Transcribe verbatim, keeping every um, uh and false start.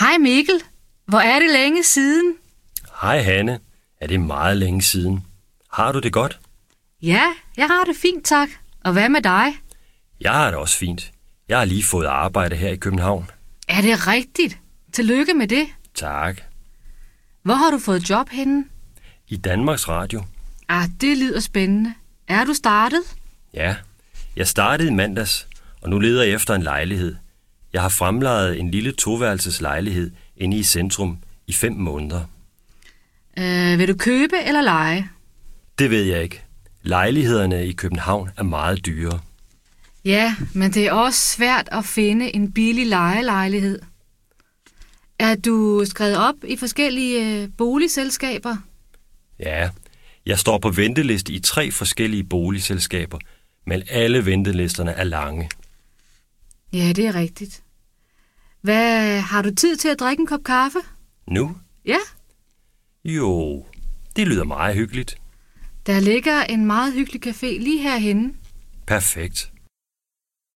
Hej Mikkel, hvor er det længe siden? Hej Hanne, er det meget længe siden. Har du det godt? Ja, jeg har det fint, tak. Og hvad med dig? Jeg har det også fint. Jeg har lige fået arbejde her i København. Er det rigtigt? Tillykke med det. Tak. Hvor har du fået job henne? I Danmarks Radio. Ah, det lyder spændende. Er du startet? Ja, jeg startede i mandags, og nu leder jeg efter en lejlighed. Jeg har fremlejet en lille toværelses lejlighed inde i centrum i fem måneder. Øh, vil du købe eller leje? Det ved jeg ikke. Lejlighederne i København er meget dyre. Ja, men det er også svært at finde en billig lejelejlighed. Er du skrevet op i forskellige boligselskaber? Ja, jeg står på venteliste i tre forskellige boligselskaber, men alle ventelisterne er lange. Ja, det er rigtigt. Hvad, har du tid til at drikke en kop kaffe? Nu? Ja. Jo, det lyder meget hyggeligt. Der ligger en meget hyggelig café lige herhenne. Perfekt.